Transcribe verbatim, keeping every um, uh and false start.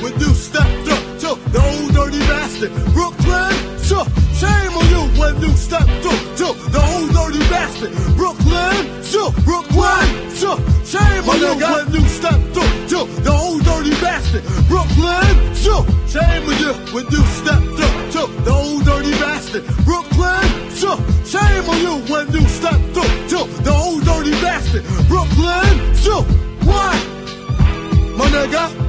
when you stepped up to the old dirty bastard. Brooklyn, sure, shame on you when you stepped up to the old dirty bastard. Brooklyn, sure, Brooklyn, sure, shame on you when you stepped up to the old dirty bastard. Brooklyn, sure, shame on you when you stepped up to the old dirty bastard. Brooklyn, sure, shame on you when you stepped up to the old dirty bastard. Brooklyn, sure, what? My nigga.